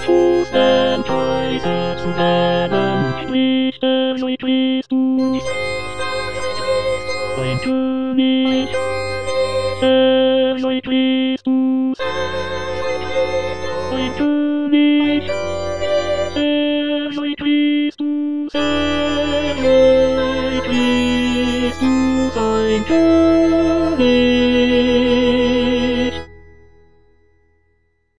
Fuß and triceps balance. Twist, every twist, ein König, every twist, ein König, every twist, ein König.